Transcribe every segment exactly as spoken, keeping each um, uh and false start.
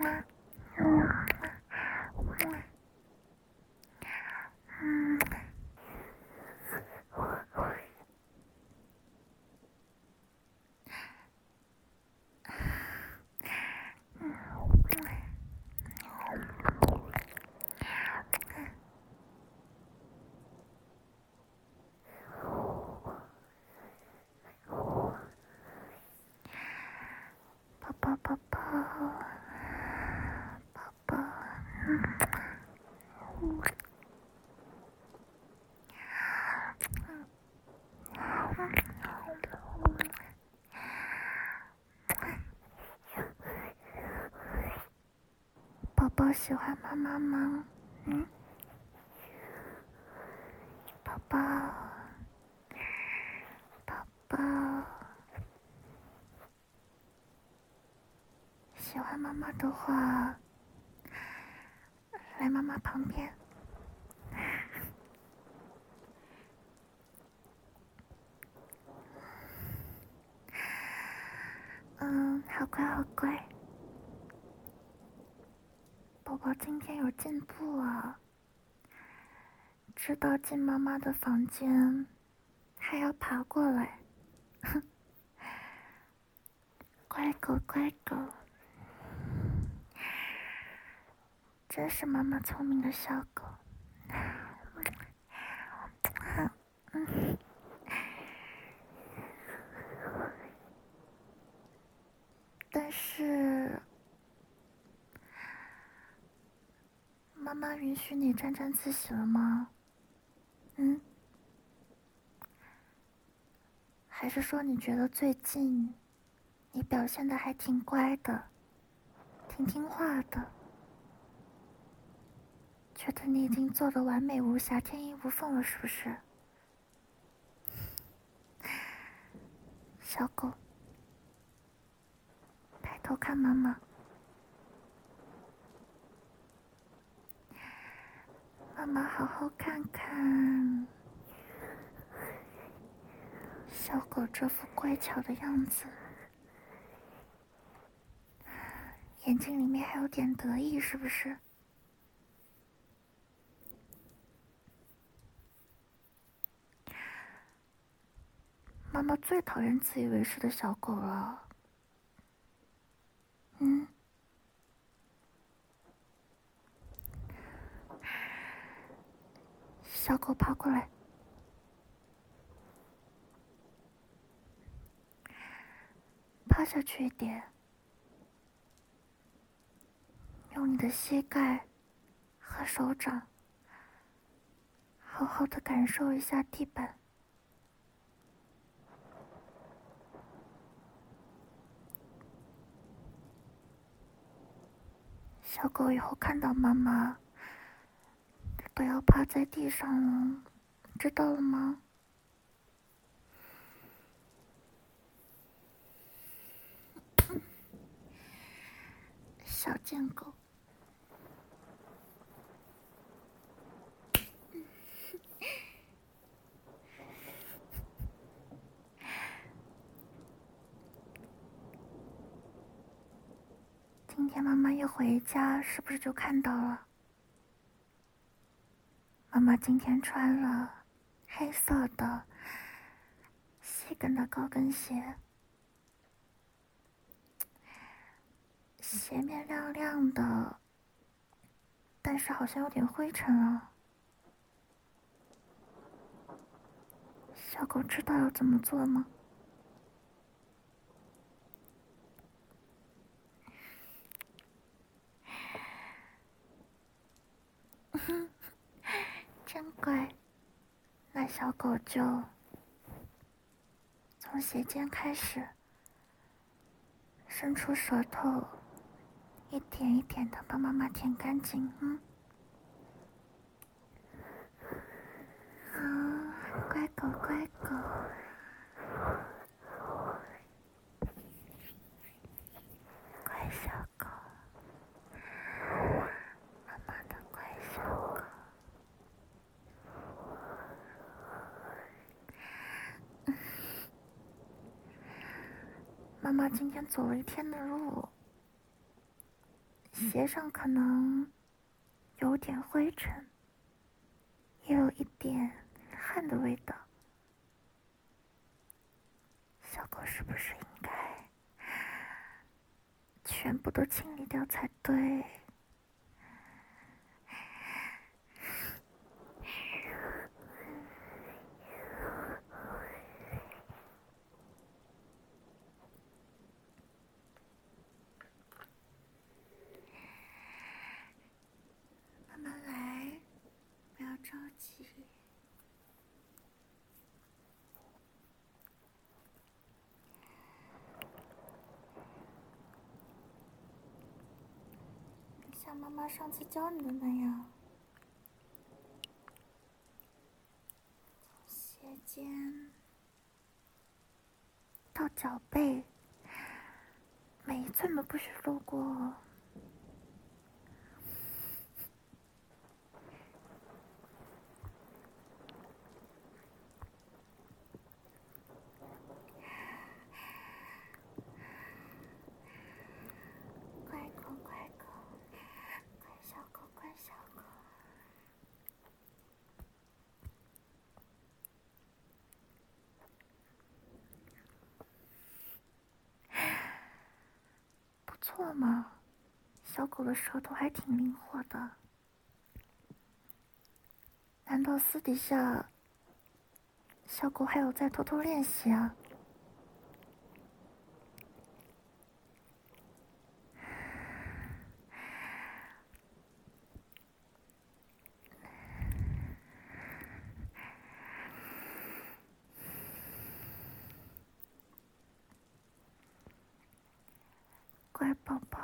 宝宝宝宝宝，宝宝喜欢妈妈吗？嗯，宝宝，宝宝，喜欢妈妈的话，来妈妈旁边。嗯，好乖好乖，宝宝今天有进步啊，知道进妈妈的房间，还要爬过来，乖狗乖狗，真是妈妈聪明的小狗。嗯，但是妈妈允许你沾沾自喜了吗？嗯？还是说你觉得最近你表现得还挺乖的，挺听话的，觉得你已经做得完美无瑕、天衣无缝了，是不是？小狗，抬头看妈妈，妈妈好好看看小狗这副乖巧的样子，眼睛里面还有点得意，是不是？妈妈最讨厌自以为是的小狗了。嗯，小狗爬过来，趴下去一点，用你的膝盖和手掌好好的感受一下地板。小狗以后看到妈妈都要趴在地上了，知道了吗？小贱狗。今天妈妈一回家，是不是就看到了？妈妈今天穿了黑色的细跟的高跟鞋，鞋面亮亮的，但是好像有点灰尘了。小狗知道要怎么做吗？真乖，那小狗就从鞋尖开始，伸出舌头，一点一点的帮妈妈舔干净。嗯，好，乖狗乖狗，乖小狗，妈妈的乖小狗。妈妈今天走了一天的路， 鞋上可能有点灰尘，也有一点汗的味道。小狗是不是应该全部都清理掉才对？慢慢来，不要着急。像妈妈上次教你的那样，鞋尖到脚背，每一寸都不许路过。乖狗，乖狗，乖小狗，乖小狗。不错嘛，小狗的舌头还挺灵活的。难道私底下小狗还有在偷偷练习啊？乖宝宝，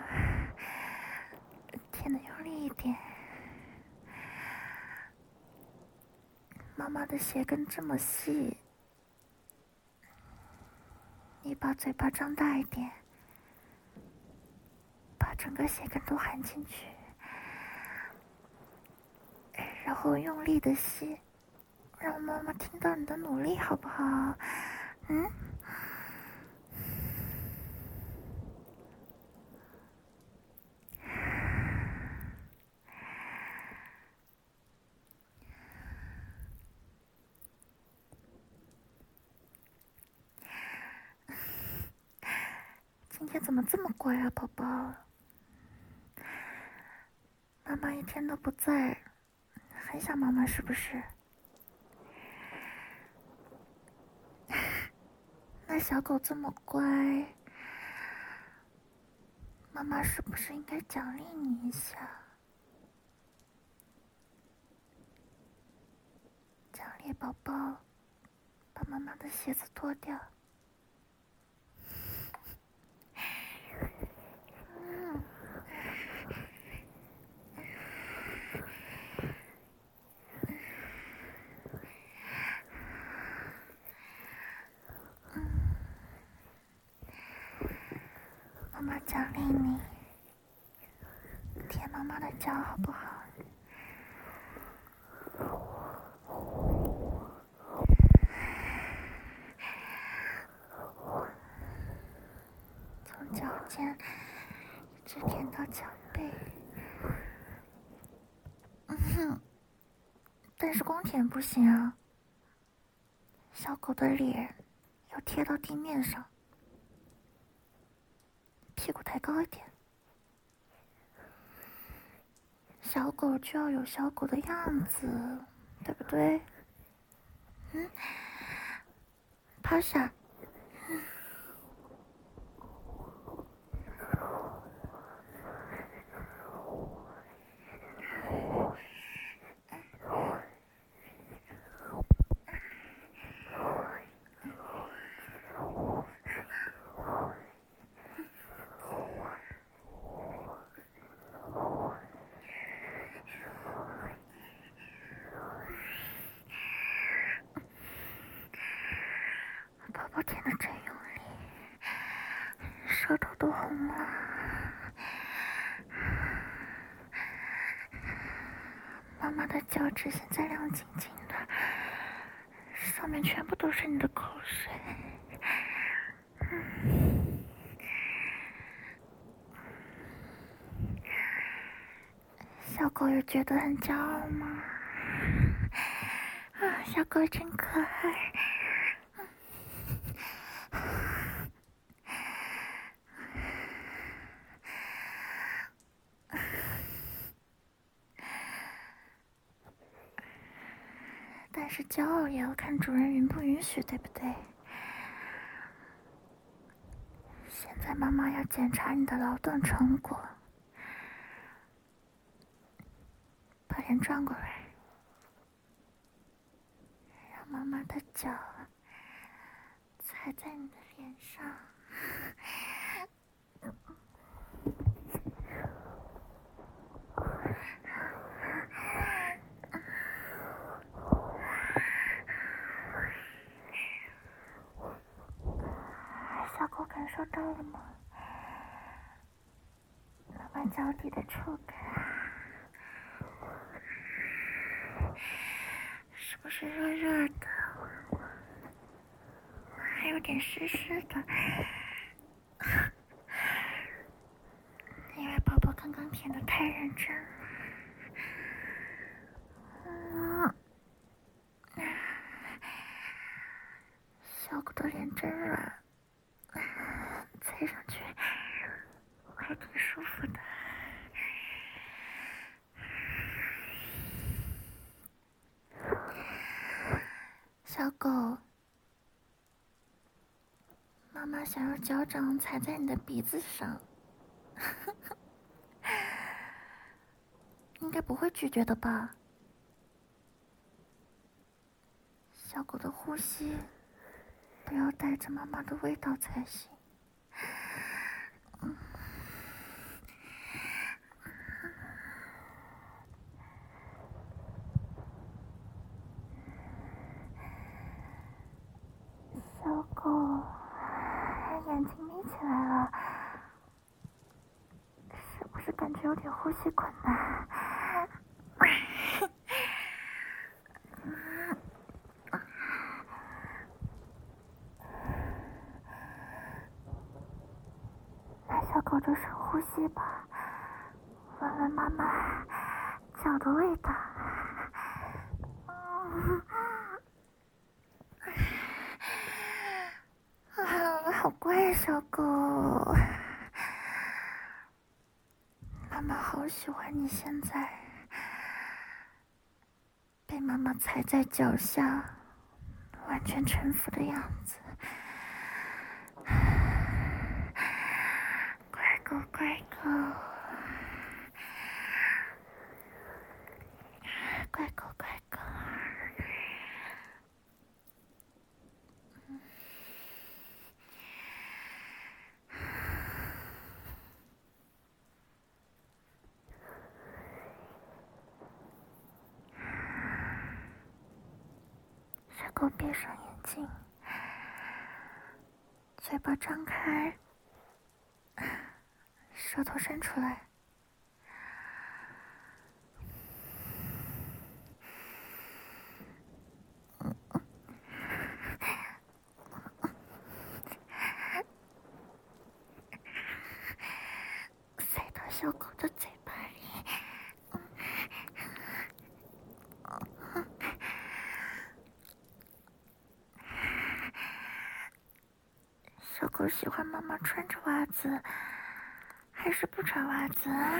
舔得用力一点。妈妈的鞋跟这么细，你把嘴巴张大一点，把整个鞋跟都含进去，然后用力的吸，让妈妈听到你的努力，好不好？嗯。今天怎么这么乖啊，宝宝？妈妈一天都不在，很想妈妈是不是？那小狗这么乖，妈妈是不是应该奖励你一下？奖励宝宝，把妈妈的鞋子脱掉。嗯。妈妈奖励你，舔妈妈的脚好不好？从脚尖一直舔到脚背。嗯哼，但是光舔不行啊，小狗的脸要贴到地面上，屁股抬高一点。小狗就要有小狗的样子，对不对？嗯，趴下。宝宝舔得真用力，舌头都红了。妈妈的脚趾现在亮晶晶的，上面全部都是你的口水。 小狗有觉得很骄傲吗？啊，小狗真可爱。但是骄傲也要看主人允不允许，对不对？现在妈妈要检查你的劳动成果，把脸转过来，让妈妈的脚踩在你的脸上。小狗感受到了吗？妈妈脚底的触感，是不是热热的？还有点湿湿的，因为宝宝刚刚舔得太认真了。嗯，小狗的脸真软，踩上去还挺舒服的。小狗，妈妈想要脚掌踩在你的鼻子上，应该不会拒绝的吧？小狗的呼吸不要带着妈妈的味道才行。嗯，小狗，眼睛眯起来了，是不是感觉有点呼吸困难？来，小狗就深呼吸吧，闻闻妈妈脚的味道。啊，好乖呀，小狗。妈妈好喜欢你现在被妈妈踩在脚下，完全臣服的样子。乖狗，乖狗，乖狗，乖狗。小狗闭上眼睛，嘴巴张开，舌头伸出来。塞到小狗的嘴巴里。小狗喜欢妈妈穿着袜子，还是不穿袜子啊？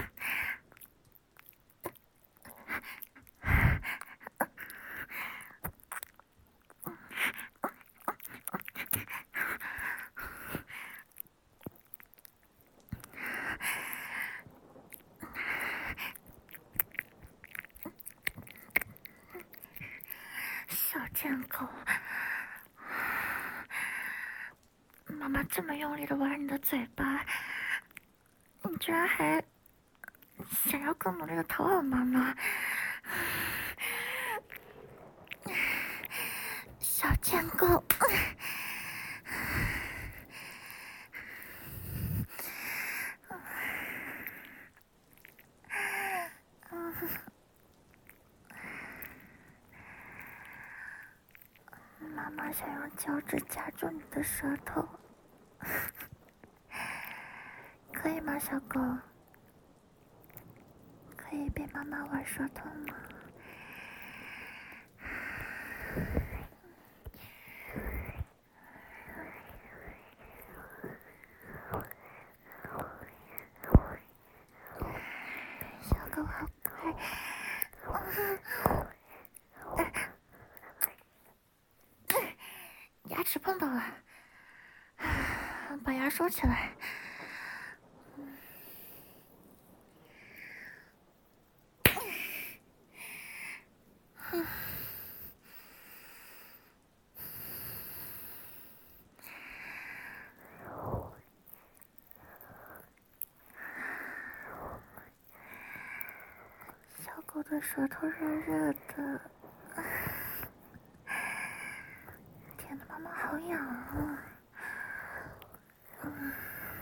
小贱狗，妈妈这么用力的玩你的嘴巴，你居然还想要更努力的讨好妈妈，小贱狗。妈妈想用脚趾夹住你的舌头，可以吗，小狗？可可以被妈妈玩舌头吗？小狗好乖。牙齿碰到了，把牙收起来。小狗的舌头热热的，天哪，妈妈好痒啊！嗯，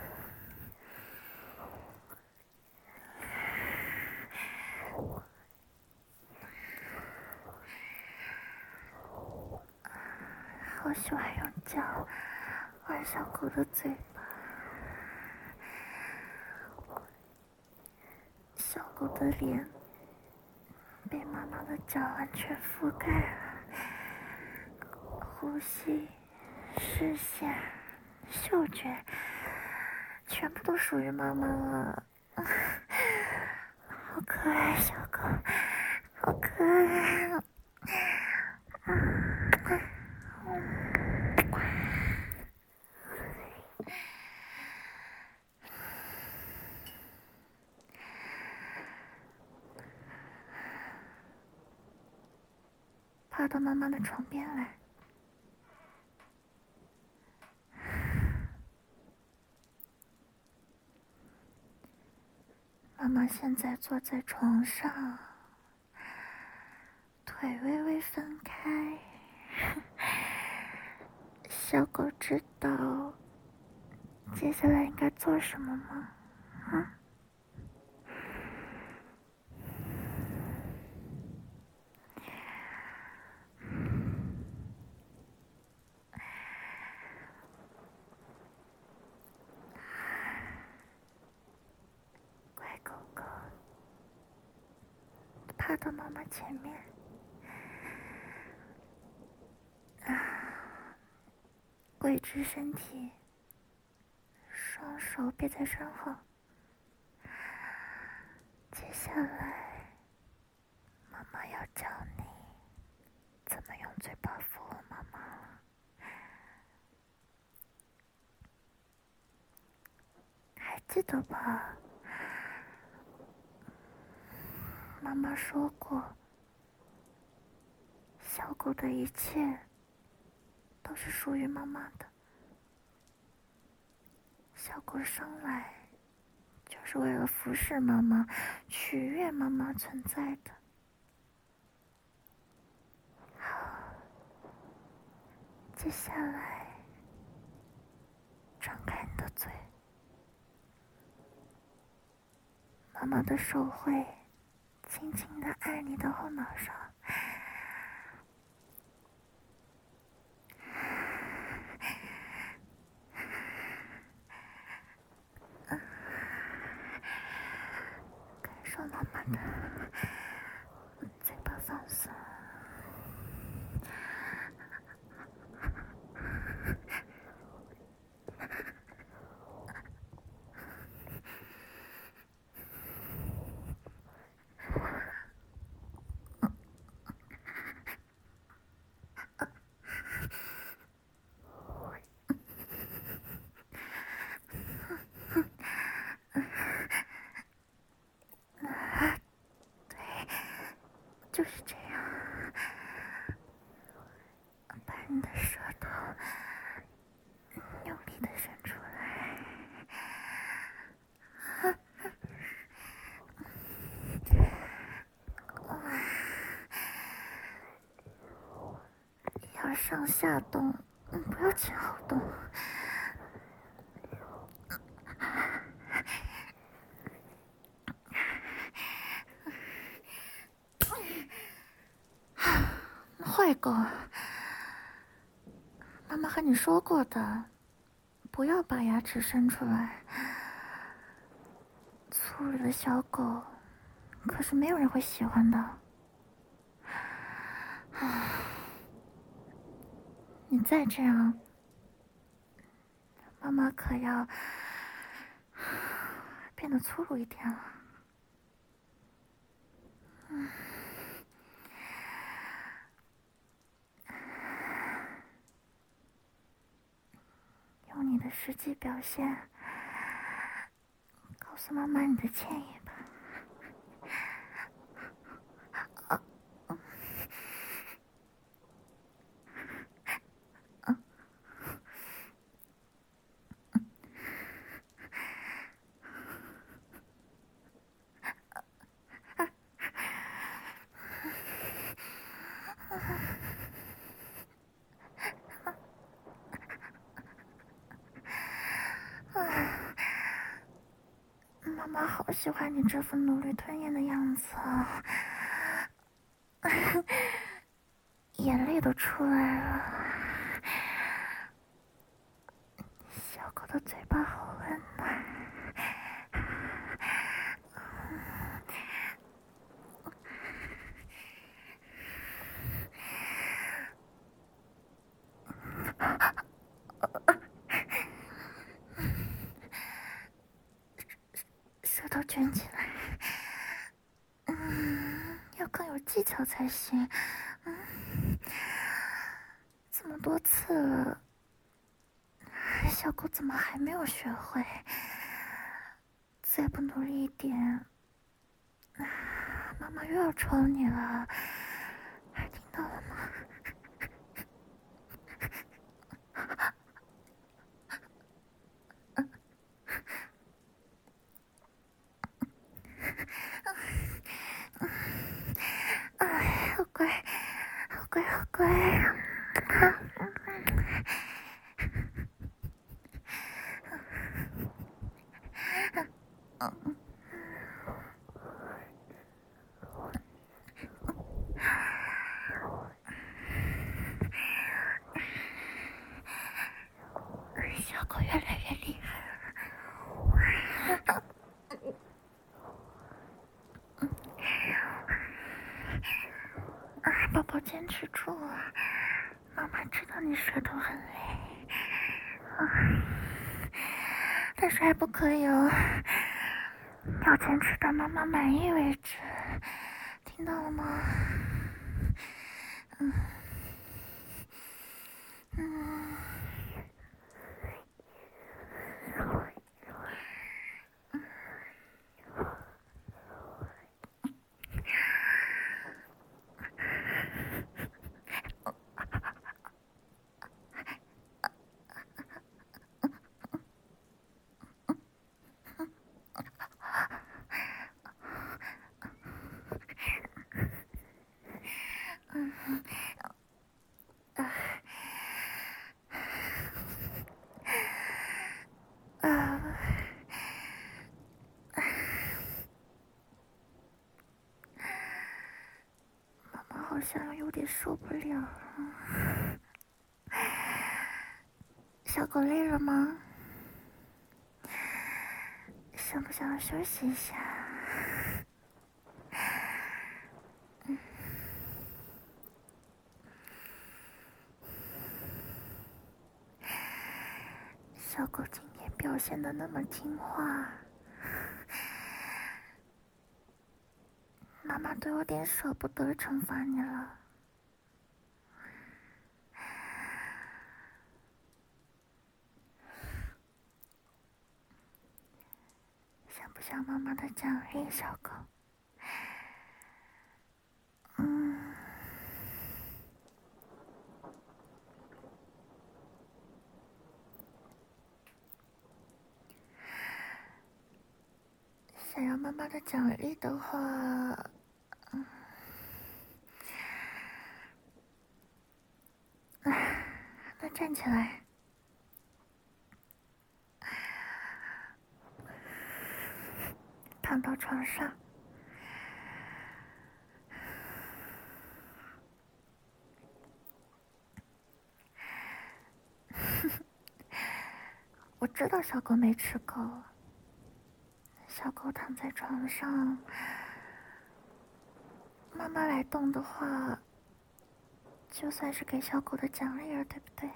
好喜欢用脚玩小狗的嘴巴，小狗的脸被妈妈的脚完全覆盖了，呼吸、视线、嗅觉全部都属于妈妈了。好可爱，小狗，好可爱啊！爬到妈妈的床边来。妈妈现在坐在床上，腿微微分开。小狗知道接下来应该做什么吗？啊？乖狗狗，爬到妈妈前面，啊，跪直身体，双手别在身后。接下来，妈妈要教你怎么用嘴巴抚我妈妈了。还记得吧？妈妈说过，小狗的一切都是属于妈妈的。小狗生来就是为了服侍妈妈、取悦妈妈存在的。好，接下来张开你的嘴，妈妈的手会轻轻地按你的后脑勺。感受妈妈的嘴巴放松。就是这样，把你的舌头用力的伸出来，要上下动，不要前后动。坏狗，妈妈和你说过的，不要把牙齿伸出来。粗鲁的小狗可是没有人会喜欢的。你再这样，妈妈可要变得粗鲁一点了。嗯，用你的实际表现告诉妈妈你的歉意吧。啊，嗯，嗯，妈妈好喜欢你这副努力吞咽的样子啊，眼泪都出来了。小狗的嘴巴好温暖。舌头卷起来，嗯，要更有技巧才行。嗯，这么多次了，小狗怎么还没有学会？再不努力一点，妈妈又要抽你了，听到了吗？哎，好乖，好乖，好乖。小狗越来越厉害了。啊，宝宝坚持住啊！妈妈知道你舌头很累，啊，但是还不可以哦，要坚持到妈妈满意为止，听到了吗？嗯嗯。好像有点受不了了。小狗累了吗？想不想休息一下？嗯，小狗今天表现得那么听话，妈妈都有点舍不得惩罚你了。想不想妈妈的奖励，小狗？嗯，想要妈妈的奖励的话，嗯，那站起来，躺到床上。我知道小狗没吃够，小狗躺在床上， 妈妈来动的话，就算是给小狗的奖励了，对不对？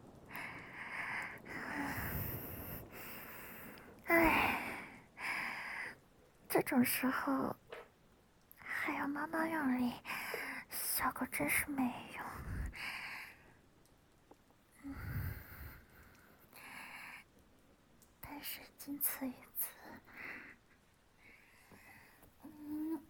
唉，这种时候还要妈妈用力，小狗真是没用。嗯，但是仅此于此。嗯。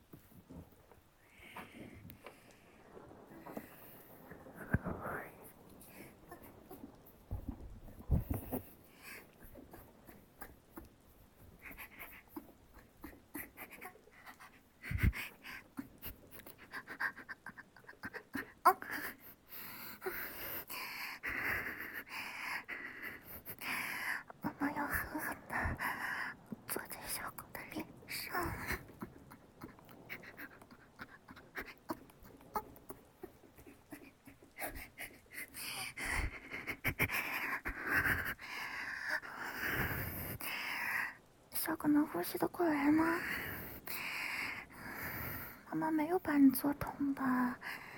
妈妈要狠狠地坐在小狗的脸上。小狗能呼吸得过来吗？妈妈没有把你做痛吧？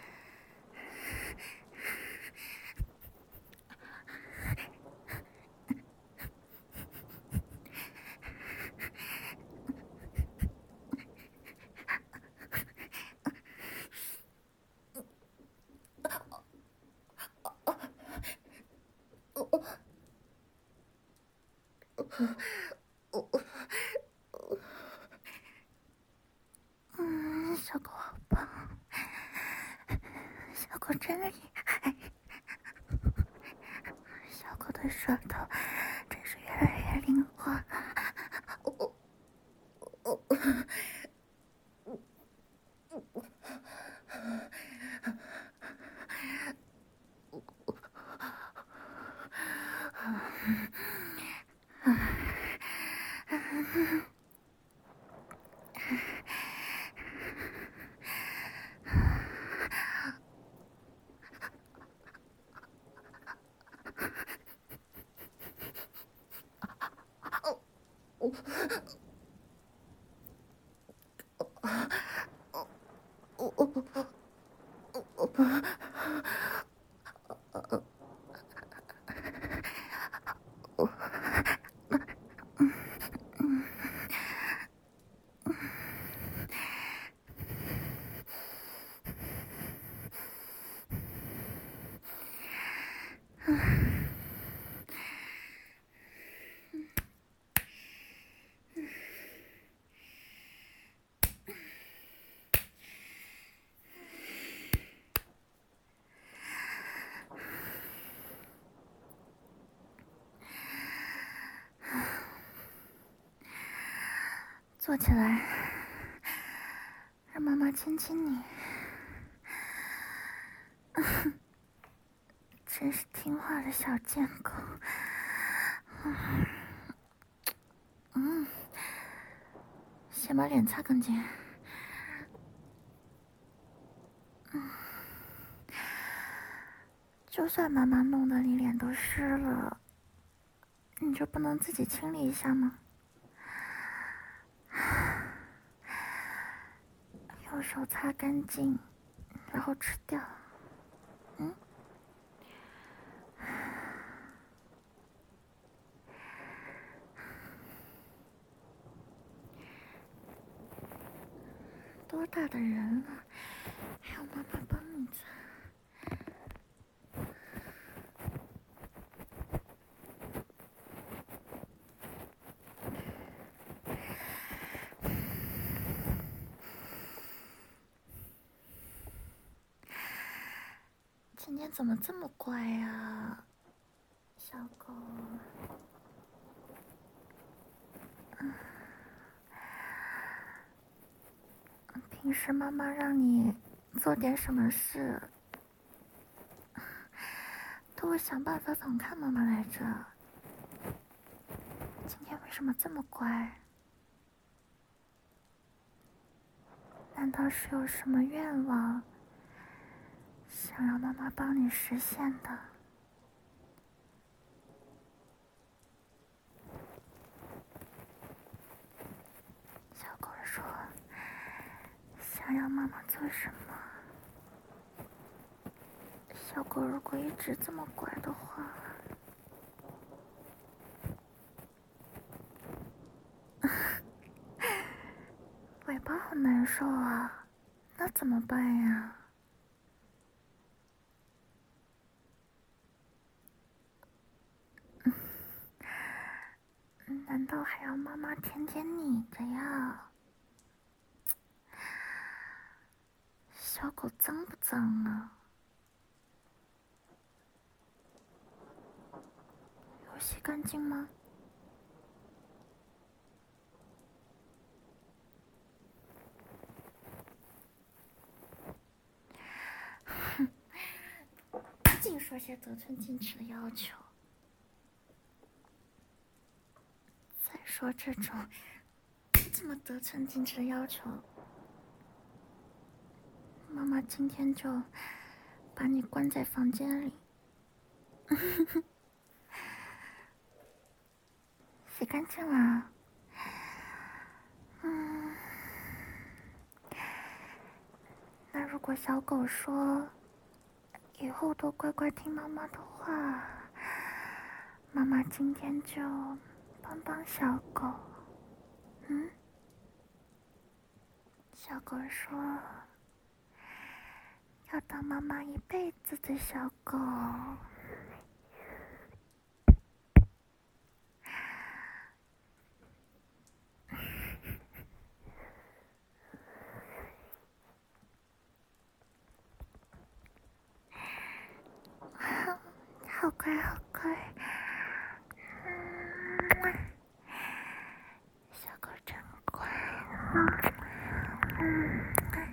嗯，小狗好棒，小狗真厉害，小狗的舌头真是越来越灵活了。坐起来，让妈妈亲亲你。真是听话的小贱狗。嗯，先把脸擦干净。嗯，就算妈妈弄得你脸都湿了，你就不能自己清理一下吗？用手擦干净，然后吃掉。嗯。多大的人了，还要妈妈帮你擦？今天怎么这么乖呀，小狗？嗯，平时妈妈让你做点什么事，都会想办法反抗妈妈来着。今天为什么这么乖？难道是有什么愿望想让妈妈帮你实现的？小狗说：“小想要妈妈做什么？小狗如果一直这么乖的话，尾巴好难受啊，那怎么办呀？难道还要妈妈舔舔你的呀？小狗脏不脏啊？有洗干净吗？哼，净说些得寸进尺的要求。再说这种这么得寸进尺的要求，妈妈今天就把你关在房间里。洗干净了。嗯，那如果小狗说以后都乖乖听妈妈的话，妈妈今天就帮帮小狗。嗯，小狗说要当妈妈一辈子的小狗。好乖好乖，嗯，小狗真乖。嗯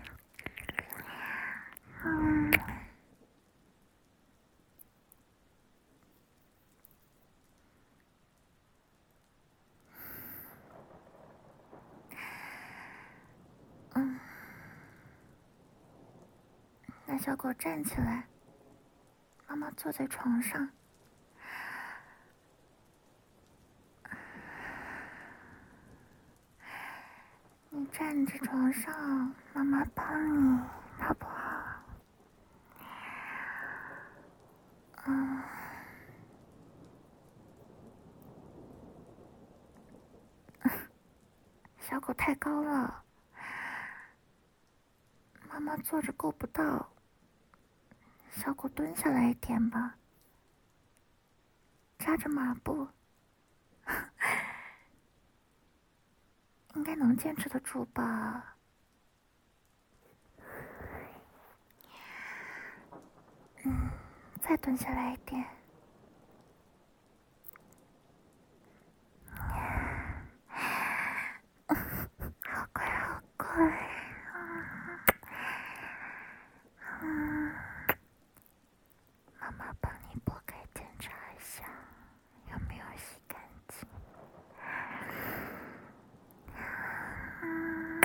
嗯，嗯，那小狗站起来，妈妈坐在床上。你站着床上，妈妈帮你，好不好？嗯，小狗太高了，妈妈坐着够不到，小狗蹲下来一点吧，扎着马步，应该能坚持得住吧？嗯，再蹲下来一点。好乖好乖。嗯，妈妈帮你拨开检查一下，有没有洗干净。嗯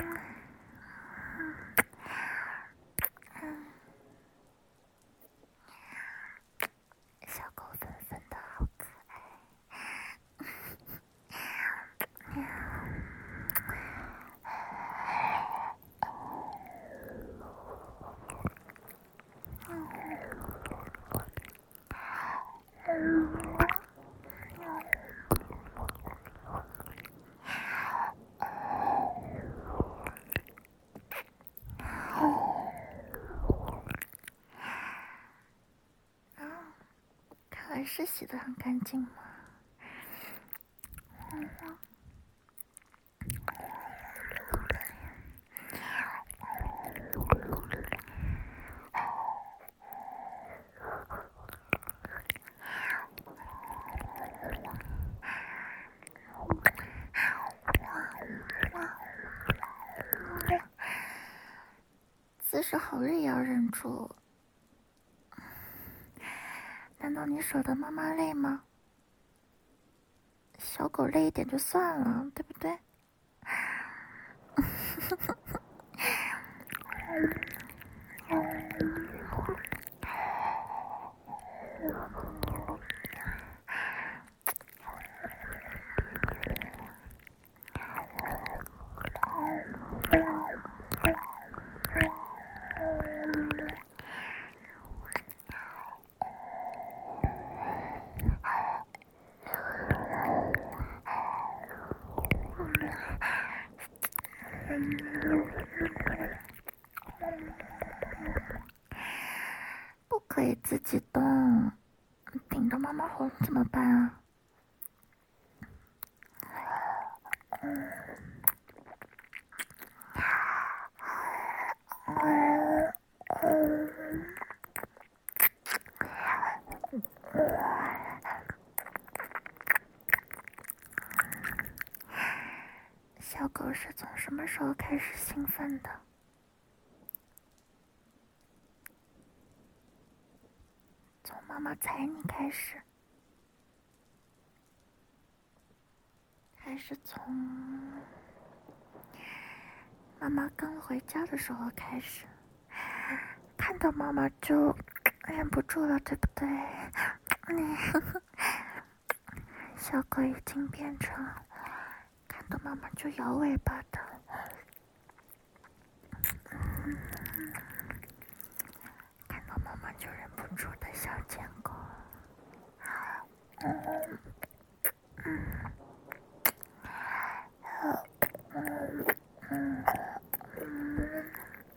嗯，小狗粉粉的好可爱。看来是洗得很干净嘛。嗯，姿势好累也要忍住。难道你舍得妈妈累吗？小狗累一点就算了，对不对？ 不可以自己动，顶着妈妈喉咙怎么办啊？小狗是从什么时候开始兴奋的？从妈妈踩你开始，还是从妈妈刚回家的时候开始？看到妈妈就忍不住了，对不对？你小狗已经变成看到妈妈就摇尾巴的，看到妈妈就忍不住的小贱狗。嗯嗯嗯嗯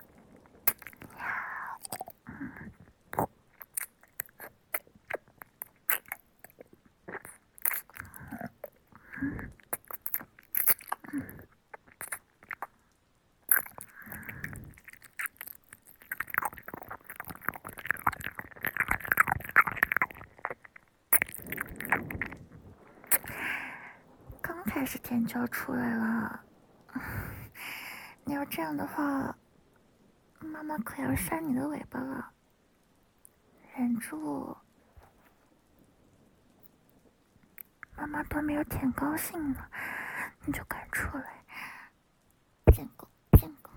刚开始尖叫出来了，你要这样的话，妈妈可要扇你的尾巴了。忍住，妈妈都没有舔高兴呢，你就敢出来，骗狗骗狗。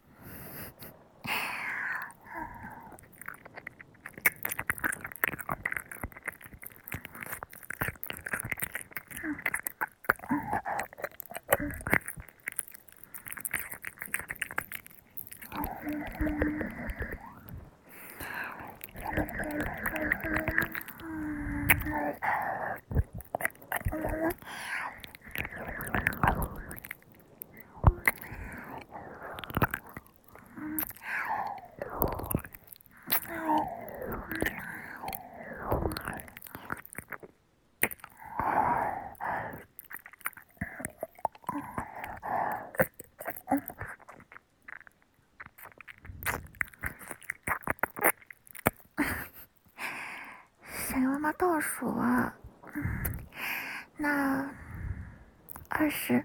想要妈妈倒数啊？那二十。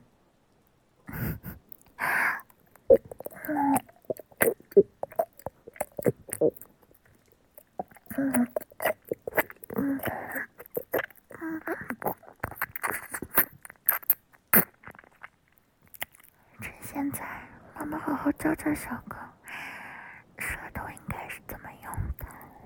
趁现在，妈妈好好教教小狗，舌头应该是怎么用的。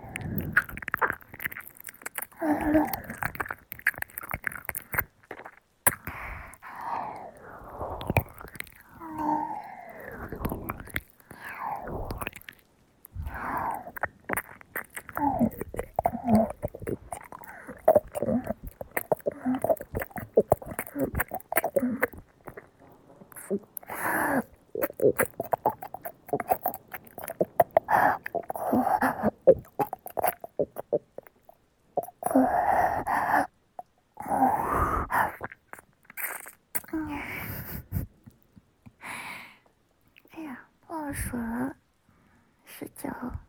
哎呀，忘了数了，十九。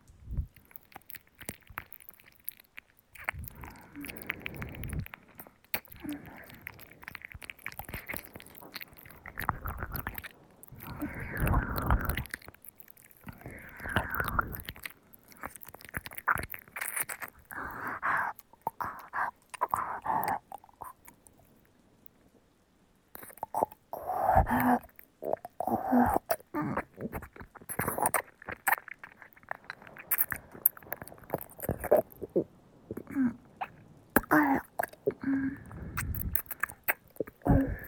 嗯，哎呀，嗯，嗯，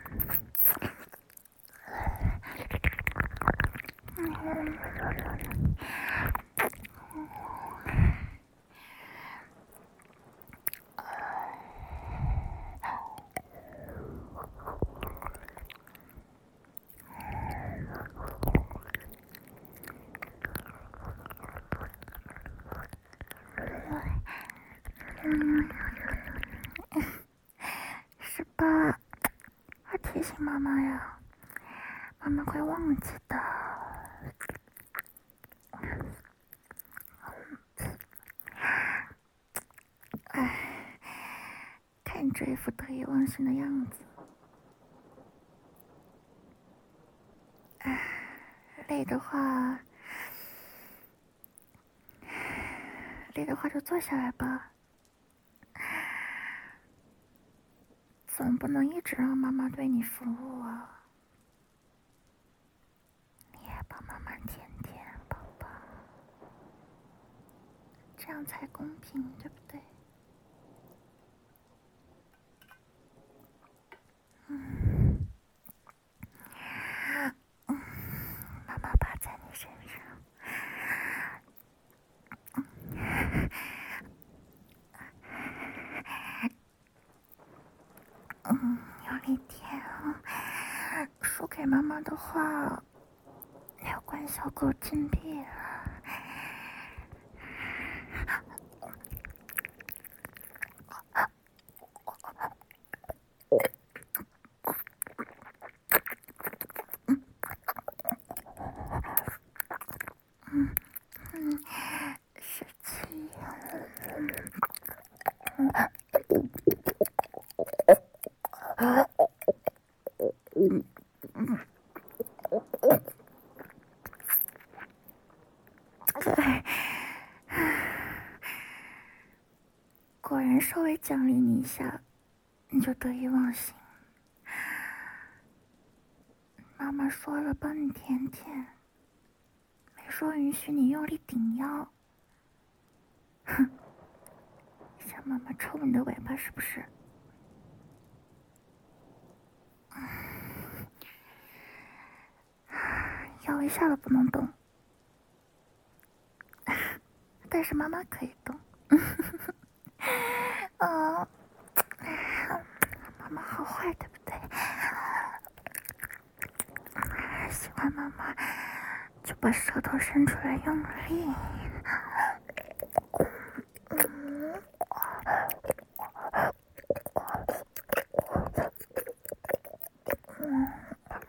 听妈妈呀，妈妈会忘记的。哎，看你这一副得意忘形的样子，哎，累的话，累的话就坐下来吧，总不能一直让妈妈对你服务啊。你也帮妈妈舔舔，宝宝，这样才公平，对不对？嗯，嗯，妈妈趴在你身上，嗯，用力舔啊！输给妈妈的话，要关小狗禁闭了。嗯嗯，十七，嗯嗯嗯，对，果然稍微奖励你一下，你就得意忘形。妈妈说了，帮你舔舔，没说允许你用力顶腰。哼，想妈妈抽你的尾巴是不是？腰一下都不能动，但是妈妈可以动。嗯，妈妈好坏，对不对？喜欢妈妈就把舌头伸出来用力。嗯，嗯，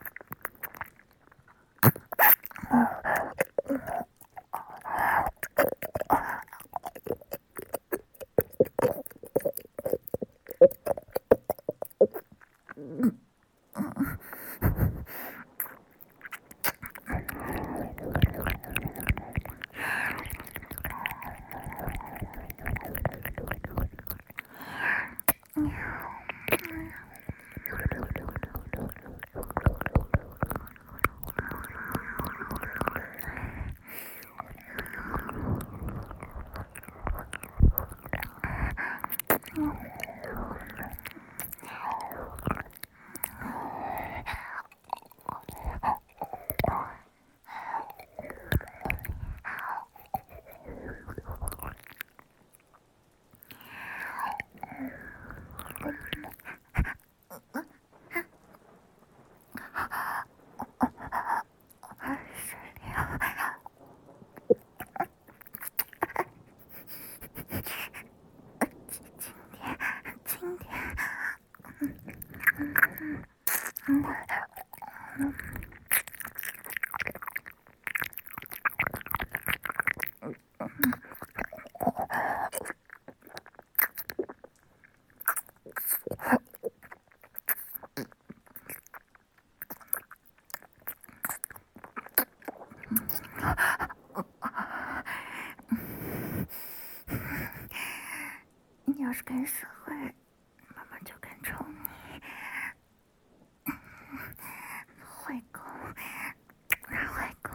是的，轻点，轻点。嗯嗯嗯。你要是敢使坏，妈妈就敢抽你。坏狗，坏狗。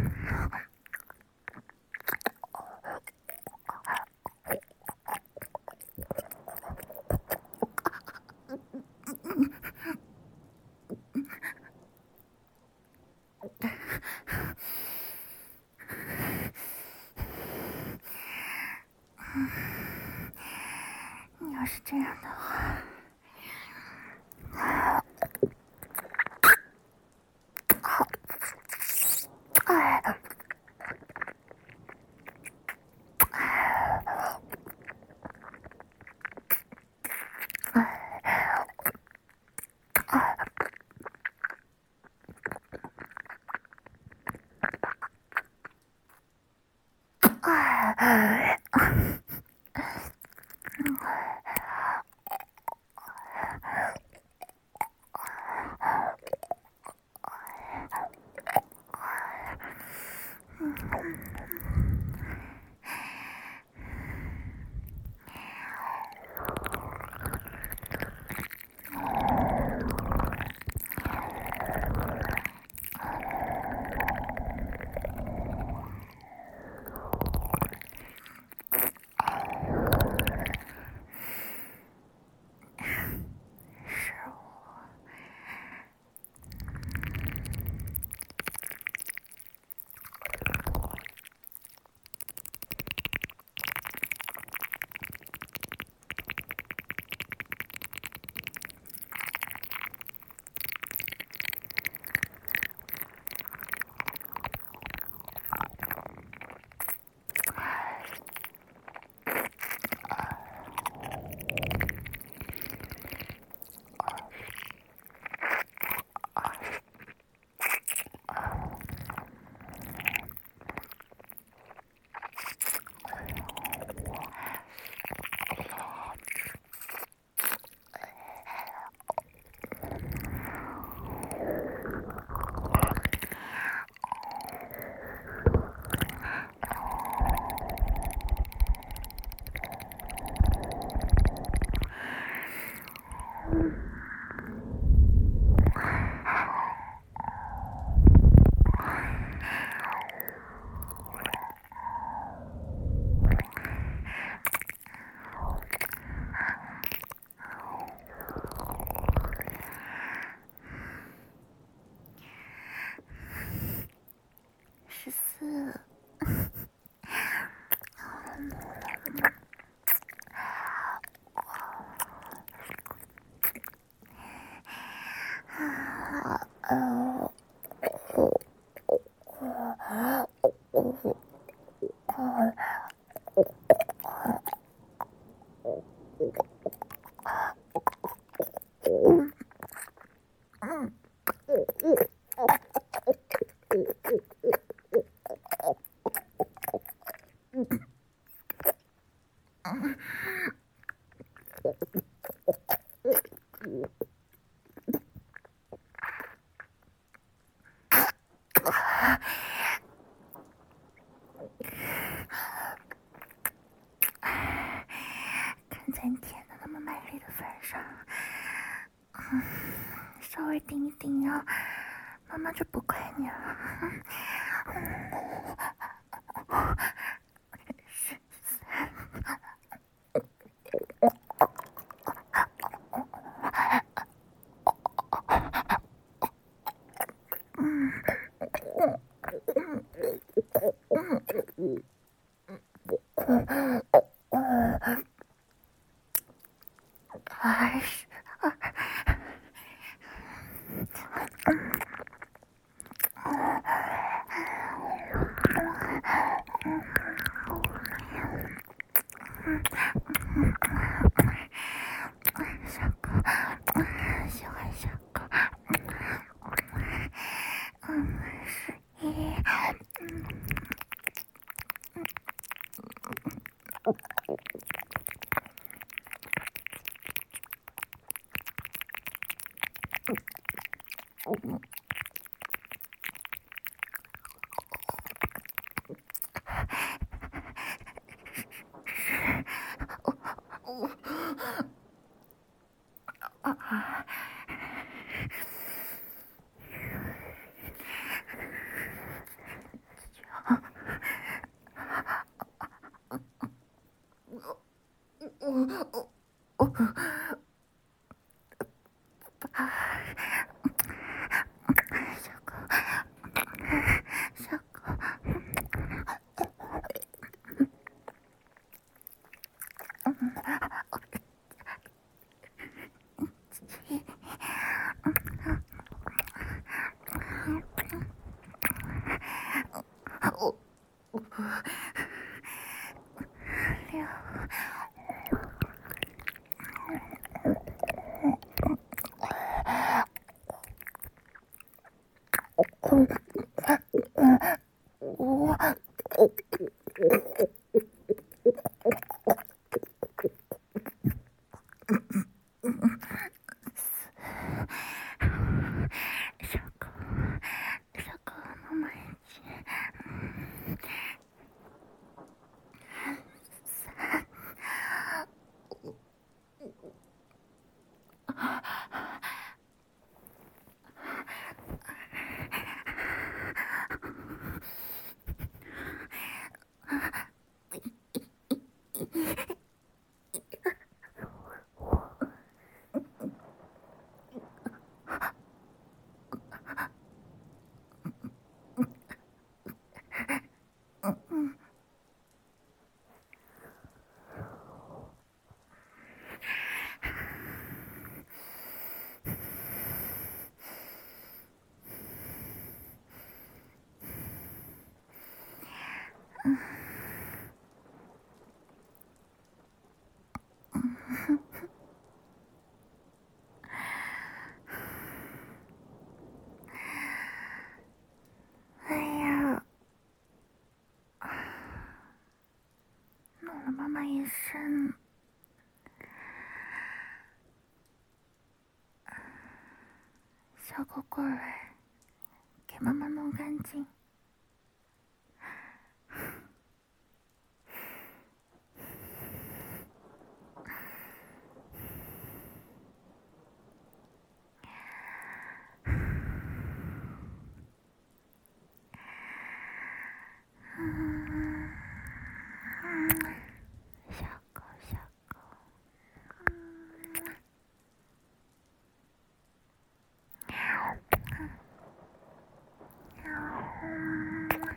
你要是这样的话，哎， 十四。看在你舔的那么卖力的份上，嗯，稍微顶一顶啊，妈妈就不怪你了。二十二，小狗，喜欢小狗。嗯，十一，嗯。我。 哎呀，弄了妈妈一身。小狗过来，给妈妈弄干净。嗯嗯，小狗小狗，嗯，喵喵。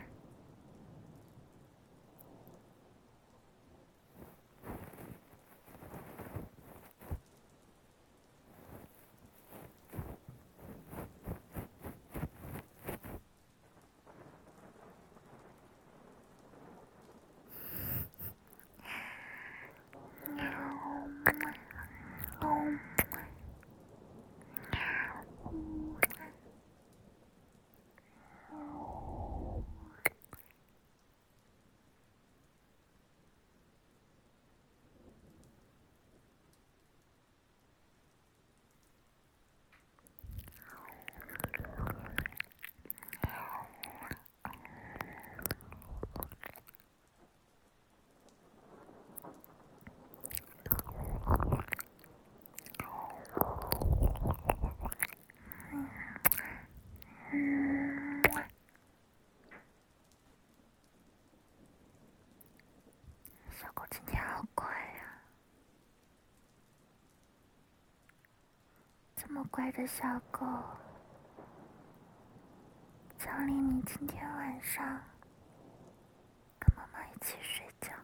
嗯，小狗今天好乖呀，这么乖的小狗，奖励你今天晚上跟妈妈一起睡觉。